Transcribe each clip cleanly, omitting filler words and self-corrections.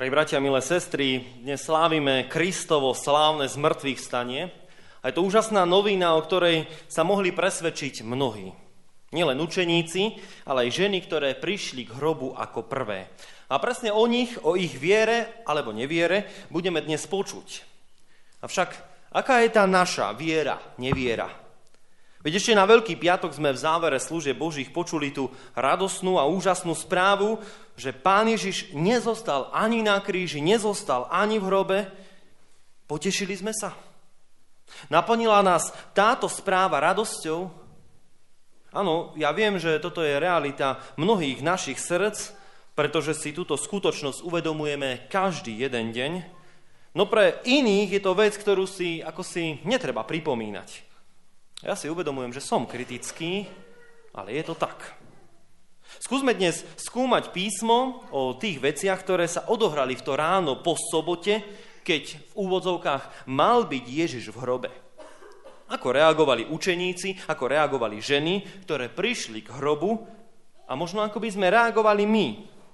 Drahí bratia, milé sestry, dnes slávime Kristovo slávne zmrtvých vstanie. A je to úžasná novina, o ktorej sa mohli presvedčiť mnohí. Nielen učeníci, ale aj ženy, ktoré prišli k hrobu ako prvé. A presne o nich, o ich viere alebo neviere, budeme dnes počuť. Avšak, aká je tá naša viera, neviera? Veď ešte na Veľký piatok sme v závere služieb Božích počuli tú radosnú a úžasnú správu, že Pán Ježiš nezostal ani na kríži, nezostal ani v hrobe. Potešili sme sa. Naplnila nás táto správa radosťou. Áno, ja viem, že toto je realita mnohých našich srdc, pretože si túto skutočnosť uvedomujeme každý jeden deň. No pre iných je to vec, ktorú si ako si netreba pripomínať. Ja si uvedomujem, že som kritický, ale je to tak. Skúsme dnes skúmať písmo o tých veciach, ktoré sa odohrali v to ráno po sobote, keď v úvodzovkách mal byť Ježiš v hrobe. Ako reagovali učeníci, ako reagovali ženy, ktoré prišli k hrobu a možno ako by sme reagovali my.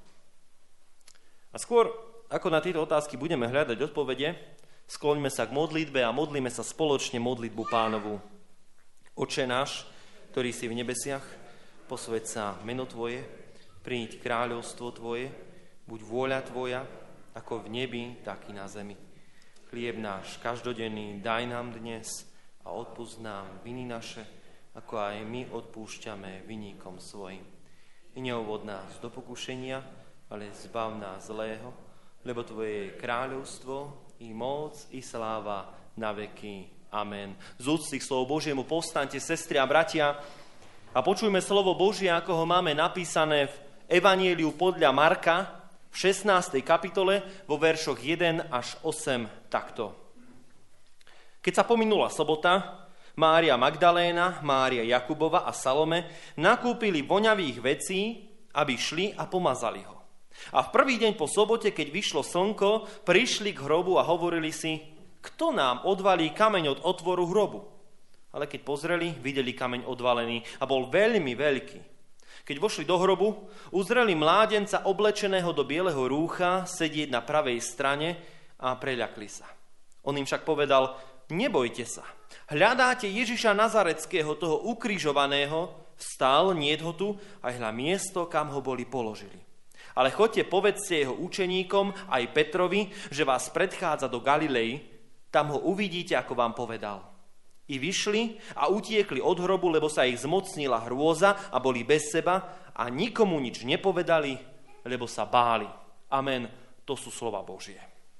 A skôr, ako na tieto otázky budeme hľadať odpovede, skloňme sa k modlitbe a modlíme sa spoločne modlitbu Pánovu. Oče náš, ktorý si v nebesiach, posväť sa meno Tvoje, príď kráľovstvo Tvoje, buď vôľa Tvoja, ako v nebi, tak i na zemi. Chlieb náš každodenný daj nám dnes a odpusť nám viny naše, ako aj my odpúšťame viníkom svojim. I neuvod nás do pokušenia, ale zbav nás zlého, lebo Tvoje je kráľovstvo, i moc, i sláva na veky. Amen. Z úcty k slovu Božiemu povstaňte, sestry a bratia, a počujme slovo Božie, ako ho máme napísané v Evanjeliu podľa Marka v 16. kapitole vo veršoch 1 až 8 takto. Keď sa pominula sobota, Mária Magdaléna, Mária Jakubova a Salome nakúpili voňavých vecí, aby šli a pomazali ho. A v prvý deň po sobote, keď vyšlo slnko, prišli k hrobu a hovorili si: kto nám odvalí kameň od otvoru hrobu? Ale keď pozreli, videli kameň odvalený a bol veľmi veľký. Keď vošli do hrobu, uzreli mládenca oblečeného do bieleho rúcha sedieť na pravej strane a preľakli sa. On im však povedal: nebojte sa, hľadáte Ježiša Nazareckého, toho ukrižovaného, vstal, niet ho tu, a hľa miesto, kam ho boli položili. Ale choďte, povedzte jeho učeníkom, aj Petrovi, že vás predchádza do Galilei, tam ho uvidíte, ako vám povedal. I vyšli a utiekli od hrobu, lebo sa ich zmocnila hrôza a boli bez seba a nikomu nič nepovedali, lebo sa báli. Amen. To sú slova Božie.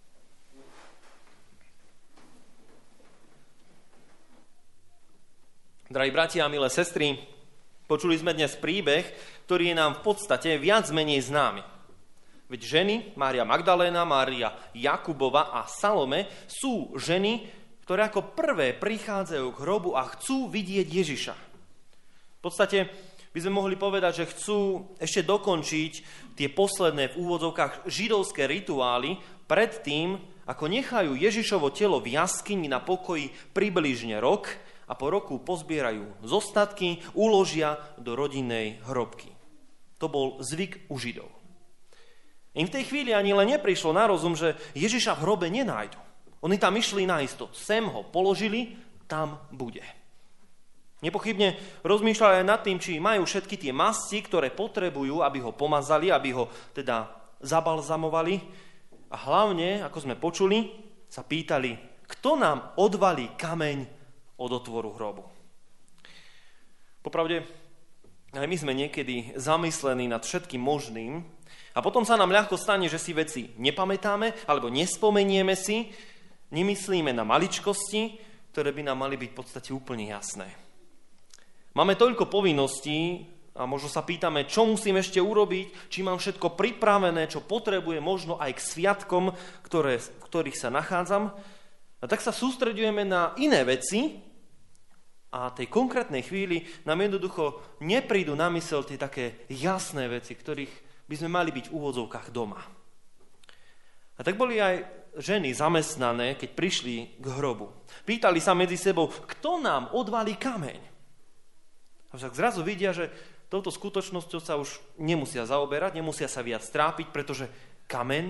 Drahí bratia a milé sestry, počuli sme dnes príbeh, ktorý je nám v podstate viac menej známy. Veď ženy, Mária Magdaléna, Mária Jakubova a Salome sú ženy, ktoré ako prvé prichádzajú k hrobu a chcú vidieť Ježiša. V podstate by sme mohli povedať, že chcú ešte dokončiť tie posledné v úvodzovkách židovské rituály pred tým, ako nechajú Ježišovo telo v jaskyni na pokoji približne rok a po roku pozbierajú zostatky, uložia do rodinnej hrobky. To bol zvyk u Židov. Im v tej chvíli ani len neprišlo na rozum, že Ježiša v hrobe nenájdu. Oni tam išli na istotu. Sem ho položili, tam bude. Nepochybne rozmýšľali aj nad tým, či majú všetky tie masti, ktoré potrebujú, aby ho pomazali, aby ho teda zabalzamovali. A hlavne, ako sme počuli, sa pýtali, kto nám odvalí kameň od otvoru hrobu. Popravde, aj my sme niekedy zamyslení nad všetkým možným, a potom sa nám ľahko stane, že si veci nepamätáme alebo nespomenieme si, nemyslíme na maličkosti, ktoré by nám mali byť v podstate úplne jasné. Máme toľko povinností a možno sa pýtame, čo musím ešte urobiť, či mám všetko pripravené, čo potrebujem možno aj k sviatkom, v ktorých sa nachádzam. A tak sa sústreďujeme na iné veci a tej konkrétnej chvíli nám jednoducho neprídu na mysel tie také jasné veci, ktorých by sme mali byť v úvodzovkách doma. A tak boli aj ženy zamestnané, keď prišli k hrobu. Pýtali sa medzi sebou, kto nám odvalí kameň? A však zrazu vidia, že touto skutočnosťou sa už nemusia zaoberať, nemusia sa viac trápiť, pretože kameň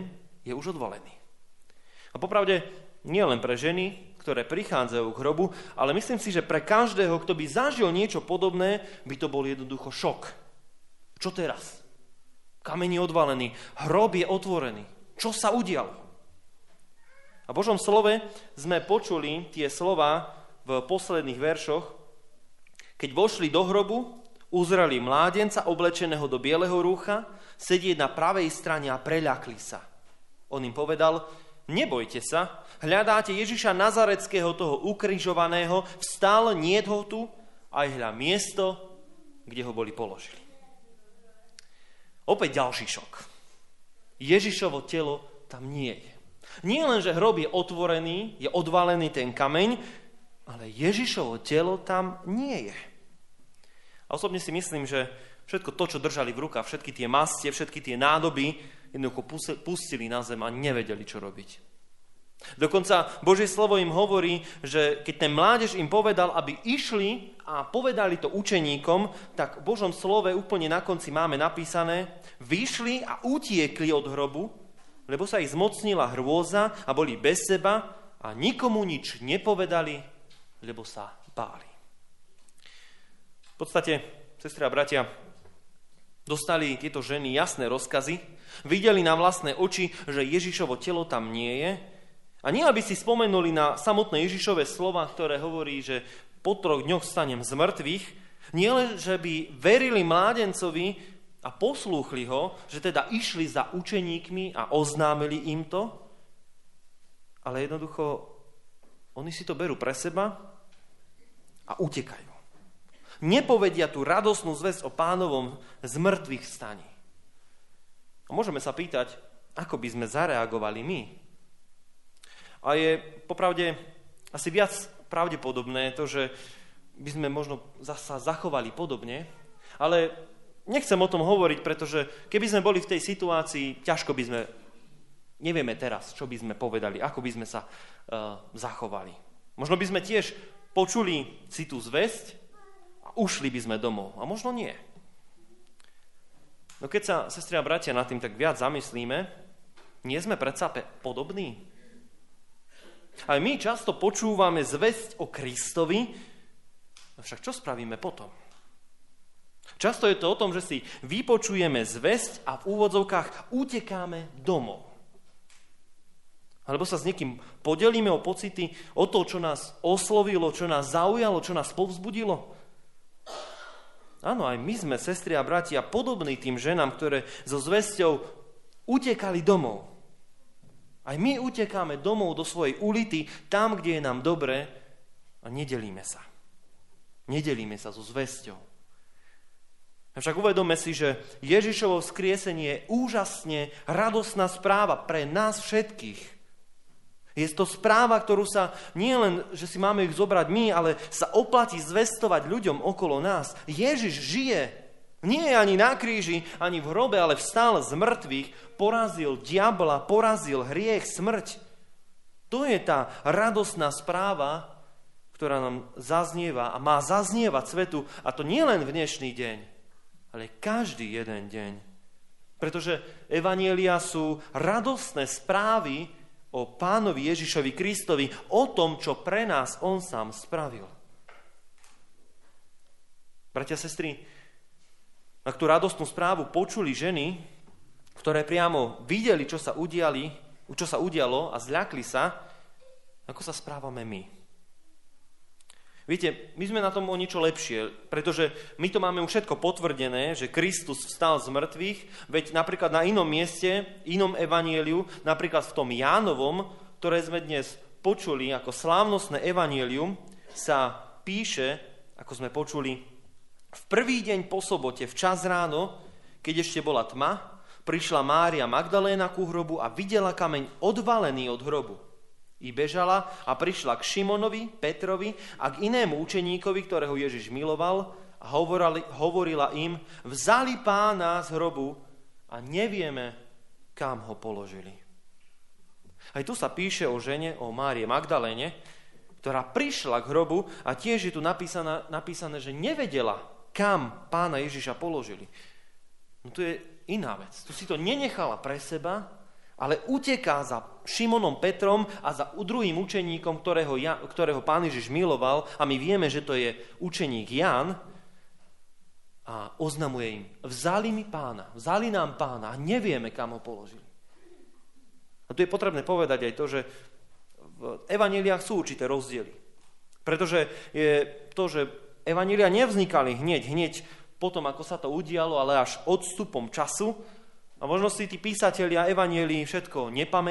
je už odvalený. A popravde nie len pre ženy, ktoré prichádzajú k hrobu, ale myslím si, že pre každého, kto by zažil niečo podobné, by to bol jednoducho šok. Čo teraz? Kameň je odvalený, hrob je otvorený. Čo sa udialo? A v Božom slove sme počuli tie slova v posledných veršoch. Keď vošli do hrobu, uzreli mládenca oblečeného do bieleho rúcha, sedieť na pravej strane a preľakli sa. On im povedal: nebojte sa, hľadáte Ježiša Nazareckého, toho ukrižovaného, vstal, niet ho tu, aj hľa miesto, kde ho boli položili. Opäť ďalší šok. Ježišovo telo tam nie je. Nie len, že hrob je otvorený, je odvalený ten kameň, ale Ježišovo telo tam nie je. A osobne si myslím, že všetko to, čo držali v rukách, všetky tie mastie, všetky tie nádoby, jednoducho pustili na zem a nevedeli, čo robiť. Dokonca Božie slovo im hovorí, že keď ten mládež im povedal, aby išli a povedali to učeníkom, tak v Božom slove úplne na konci máme napísané: vyšli a utiekli od hrobu, lebo sa ich zmocnila hrôza a boli bez seba a nikomu nič nepovedali, lebo sa báli. V podstate, sestry a bratia, dostali tieto ženy jasné rozkazy, videli na vlastné oči, že Ježišovo telo tam nie je. A nie, aby si spomenuli na samotné Ježišove slova, ktoré hovorí, že po 3 dňoch stanem z mŕtvych, nie len, že by verili mládencovi a poslúchli ho, že teda išli za učeníkmi a oznámili im to, ale jednoducho oni si to berú pre seba a utekajú. Nepovedia tú radosnú zvesť o Pánovom z mŕtvych vstaní. A môžeme sa pýtať, ako by sme zareagovali my. A je popravde asi viac pravdepodobné to, že by sme možno sa zachovali podobne, ale nechcem o tom hovoriť, pretože keby sme boli v tej situácii, ťažko by sme, nevieme teraz, čo by sme povedali, ako by sme sa zachovali. Možno by sme tiež počuli si tú zvesť a ušli by sme domov. A možno nie. No keď sa, sestri a bratia, nad tým tak viac zamyslíme, nie sme predsa podobní? Ale my často počúvame zvesť o Kristovi, však čo spravíme potom? Často je to o tom, že si vypočujeme zvesť a v úvodzovkách utekáme domov. Alebo sa s niekým podelíme o pocity, o to, čo nás oslovilo, čo nás zaujalo, čo nás povzbudilo. Áno, aj my sme, sestry a bratia, podobní tým ženám, ktoré so zvesťou utekali domov. Aj my utekáme domov do svojej ulity, tam, kde je nám dobre, a nedelíme sa. Nedelíme sa so zvesťou. Však uvedome si, že Ježišovo vzkriesenie je úžasne radosná správa pre nás všetkých. Je to správa, ktorú sa nie len, že si máme ich zobrať my, ale sa oplatí zvestovať ľuďom okolo nás. Ježiš žije. Nie je ani na kríži, ani v hrobe, ale vstal z mŕtvych, porazil diabla, porazil hriech, smrť. To je tá radosná správa, ktorá nám zaznieva a má zaznievať svetu, a to nie len v dnešný deň, ale každý jeden deň. Pretože evanjelia sú radostné správy o Pánovi Ježišovi Kristovi, o tom, čo pre nás on sám spravil. Bratia, sestry, ak tú radostnú správu počuli ženy, ktoré priamo videli, čo sa udialo a zľakli sa, ako sa správame my? Viete, my sme na tom o niečo lepšie, pretože my to máme už všetko potvrdené, že Kristus vstal z mŕtvych, veď napríklad na inom mieste, inom evanjeliu, napríklad v tom Jánovom, ktoré sme dnes počuli ako slávnostné evanjelium, sa píše, ako sme počuli, v prvý deň po sobote, včas ráno, keď ešte bola tma, prišla Mária Magdaléna ku hrobu a videla kameň odvalený od hrobu. I bežala a prišla k Šimonovi, Petrovi a k inému učeníkovi, ktorého Ježiš miloval, a hovorila im: vzali Pána z hrobu a nevieme, kam ho položili. Aj tu sa píše o žene, o Márie Magdaléne, ktorá prišla k hrobu, a tiež je tu napísané, že nevedela, kam Pána Ježiša položili. No to je iná vec. Tu si to nenechala pre seba, ale uteká za Šimonom Petrom a za druhým učeníkom, ktorého Pán Ježiš miloval, a my vieme, že to je učeník Ján, a oznamuje im, vzali nám Pána a nevieme, kam ho položili. A tu je potrebné povedať aj to, že v evanjeliách sú určité rozdiely. Pretože je to, že evanjelia nevznikali hneď potom, ako sa to udialo, ale až odstupom času. A možno si tí písatelia evanjelií všetko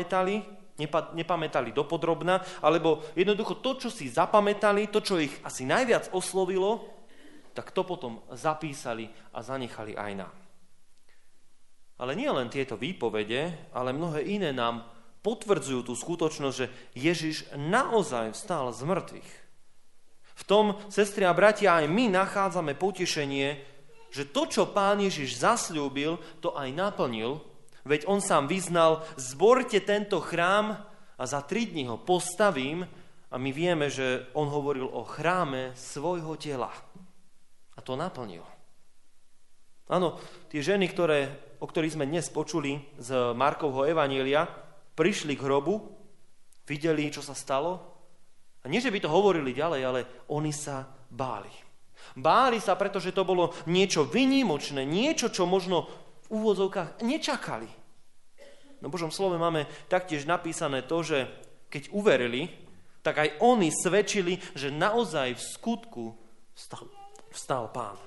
nepamätali dopodrobna, alebo jednoducho to, čo si zapamätali, to, čo ich asi najviac oslovilo, tak to potom zapísali a zanechali aj nám. Ale nie len tieto výpovede, ale mnohé iné nám potvrdzujú tú skutočnosť, že Ježiš naozaj vstal z mŕtvych. V tom, sestri a bratia, aj my nachádzame potešenie, že to, čo Pán Ježiš zasľúbil, to aj naplnil, veď on sám vyznal, zborte tento chrám a za 3 dní ho postavím, a my vieme, že on hovoril o chráme svojho tela. A to naplnil. Áno, tie ženy, o ktorých sme dnes počuli z Markovho evanjelia, prišli k hrobu, videli, čo sa stalo. A nie, že by to hovorili ďalej, ale oni sa báli. Báli sa, pretože to bolo niečo výnimočné, niečo, čo možno v úvodzovkách nečakali. No v Božom slove máme taktiež napísané to, že keď uverili, tak aj oni svedčili, že naozaj v skutku vstal Pán.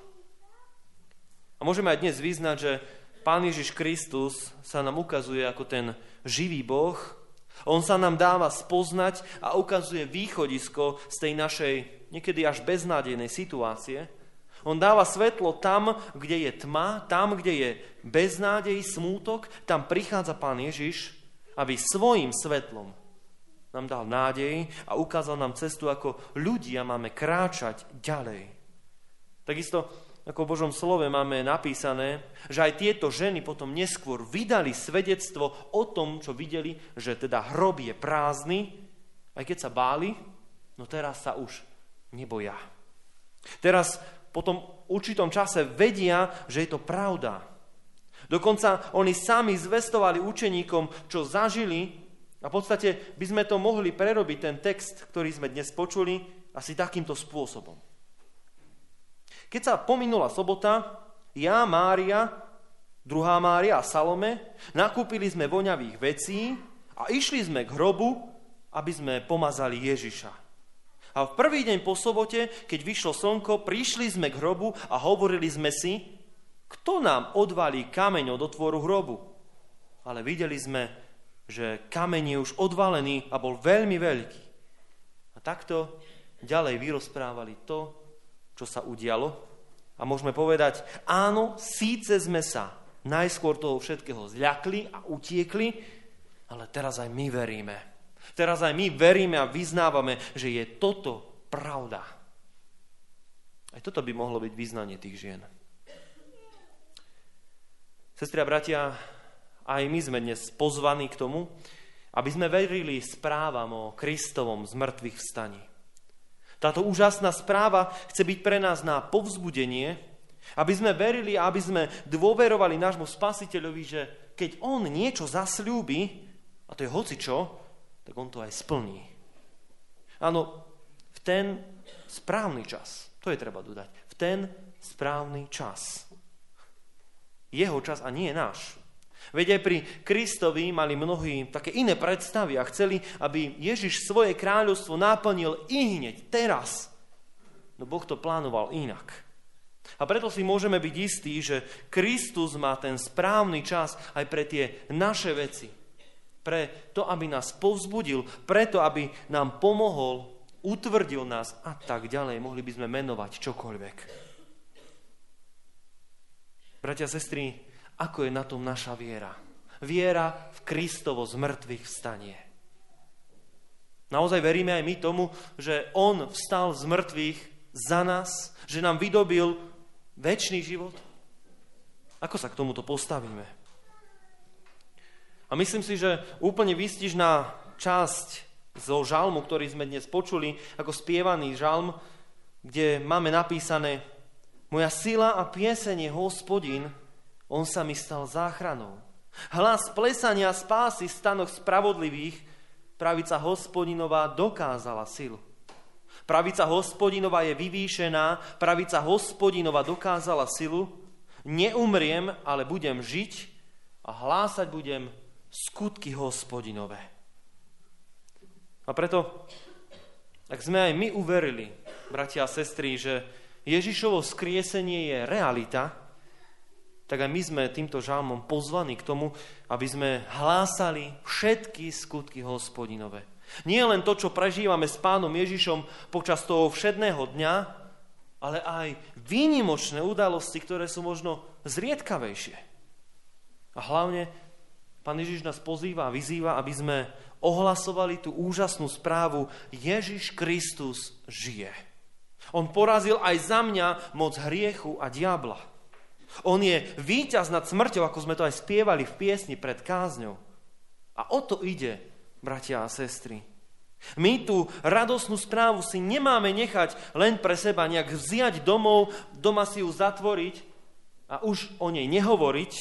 A môžeme aj dnes vyznať, že Pán Ježiš Kristus sa nám ukazuje ako ten živý Boh. On sa nám dáva spoznať a ukazuje východisko z tej našej niekedy až beznádejnej situácie. On dáva svetlo tam, kde je tma, tam, kde je beznádej, smútok, tam prichádza Pán Ježiš, aby svojim svetlom nám dal nádej a ukázal nám cestu, ako ľudia máme kráčať ďalej. Takisto, ako v Božom slove máme napísané, že aj tieto ženy potom neskôr vydali svedectvo o tom, čo videli, že teda hrob je prázdny, aj keď sa báli, no teraz sa už neboja. Teraz po tom určitom čase vedia, že je to pravda. Dokonca oni sami zvestovali učeníkom, čo zažili, a v podstate by sme to mohli prerobiť, ten text, ktorý sme dnes počuli, asi takýmto spôsobom. Keď sa pominula sobota, ja, Mária, druhá Mária a Salome nakúpili sme voňavých vecí a išli sme k hrobu, aby sme pomazali Ježiša. A v prvý deň po sobote, keď vyšlo slnko, prišli sme k hrobu a hovorili sme si, kto nám odvalí kameň od otvoru hrobu. Ale videli sme, že kameň je už odvalený a bol veľmi veľký. A takto ďalej vyrozprávali to, čo sa udialo. A môžeme povedať, áno, síce sme sa najskôr toho všetkého zľakli a utiekli, ale teraz aj my veríme. Teraz aj my veríme a vyznávame, že je toto pravda. Aj toto by mohlo byť vyznanie tých žien. Sestri a bratia, aj my sme dnes pozvaní k tomu, aby sme verili správam o Kristovom zmrtvých vstaní. Táto úžasná správa chce byť pre nás na povzbudenie, aby sme verili a aby sme dôverovali nášmu Spasiteľovi, že keď on niečo zasľúbi, a to je hocičo, tak on to aj splní. Áno, v ten správny čas, to je treba dodať, v ten správny čas. Jeho čas a nie náš. Veď aj pri Kristovi mali mnohí také iné predstavy a chceli, aby Ježiš svoje kráľovstvo naplnil ihneď, teraz. No Boh to plánoval inak. A preto si môžeme byť istí, že Kristus má ten správny čas aj pre tie naše veci. Pre to, aby nás povzbudil, preto, aby nám pomohol, utvrdil nás a tak ďalej. Mohli by sme menovať čokoľvek. Bratia a sestry, ako je na tom naša viera? Viera v Kristovo zmrtvých vstanie. Naozaj veríme aj my tomu, že on vstal z mŕtvych za nás, že nám vydobil večný život? Ako sa k tomuto postavíme? A myslím si, že úplne výstižná časť zo žalmu, ktorý sme dnes počuli, ako spievaný žalm, kde máme napísané: Moja sila a pieseň je Hospodin, on sa mi stal záchranou. Hlas plesania spásy v stanoch spravodlivých, pravica Hospodinová dokázala silu. Pravica Hospodinová je vyvýšená, pravica Hospodinová dokázala silu. Neumriem, ale budem žiť a hlásať budem skutky Hospodinové. A preto, ak sme aj my uverili, bratia a sestry, že Ježišovo skriesenie je realita, tak aj my sme týmto žalmom pozvaní k tomu, aby sme hlásali všetky skutky Hospodinové. Nie len to, čo prežívame s Pánom Ježišom počas toho všedného dňa, ale aj výnimočné udalosti, ktoré sú možno zriedkavejšie. A hlavne Pán Ježiš nás pozýva a vyzýva, aby sme ohlasovali tú úžasnú správu: Ježiš Kristus žije. On porazil aj za mňa moc hriechu a diabla. On je víťaz nad smrťou, ako sme to aj spievali v piesni pred kázňou. A o to ide, bratia a sestry. My tú radosnú správu si nemáme nechať len pre seba, nejak vziať domov, doma si ju zatvoriť a už o nej nehovoriť,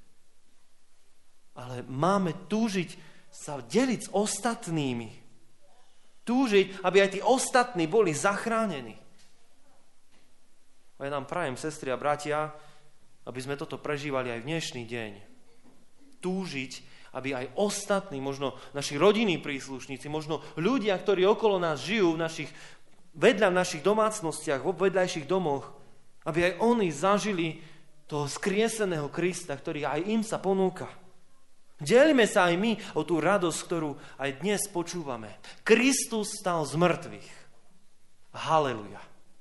ale máme túžiť sa deliť s ostatnými. Túžiť, aby aj tí ostatní boli zachránení. A ja nám prajem, sestry a bratia, aby sme toto prežívali aj v dnešný deň. Túžiť, aby aj ostatní, možno naši rodinní príslušníci, možno ľudia, ktorí okolo nás žijú, vedľa v našich domácnostiach, v vedľajších domoch, aby aj oni zažili toho skrieseného Krista, ktorý aj im sa ponúka. Delíme sa aj my o tú radosť, ktorú aj dnes počúvame. Kristus stal z mŕtvych. Haleluja.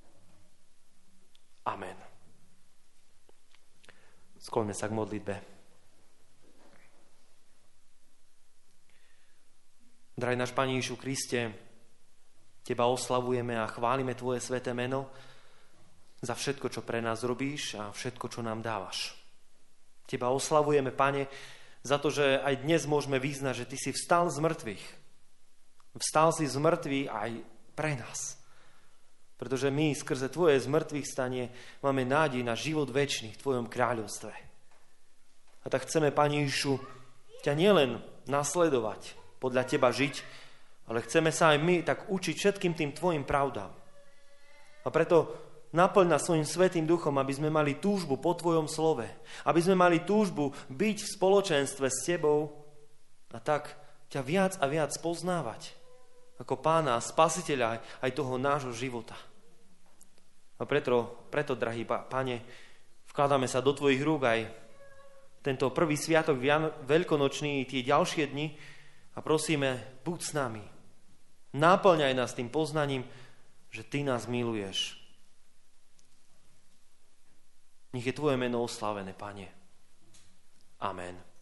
Amen. Skloňme sa k modlitbe. Drahý náš Pane Ježišu Kriste, Teba oslavujeme a chválime Tvoje sväté meno za všetko, čo pre nás robíš a všetko, čo nám dávaš. Teba oslavujeme, Pane, za to, že aj dnes môžeme vyznať, že Ty si vstal z mŕtvych. Vstal si z mŕtvych aj pre nás. Pretože my skrze Tvoje zmrtvých stanie máme nádej na život večný v Tvojom kráľovstve. A tak chceme, Pane Ježišu, ťa nielen nasledovať, podľa Teba žiť, ale chceme sa aj my tak učiť všetkým tým Tvojim pravdám. A preto naplň nás svojím Svätým Duchom, aby sme mali túžbu po Tvojom slove, aby sme mali túžbu byť v spoločenstve s Tebou a tak ťa viac a viac poznávať ako Pána a Spasiteľa aj toho nášho života. A preto, drahý Pane, vkladáme sa do Tvojich rúk aj tento prvý sviatok veľkonočný i tie ďalšie dni a prosíme, buď s nami. Náplňaj nás tým poznaním, že Ty nás miluješ. Nech je Tvoje meno oslávené, Pane. Amen.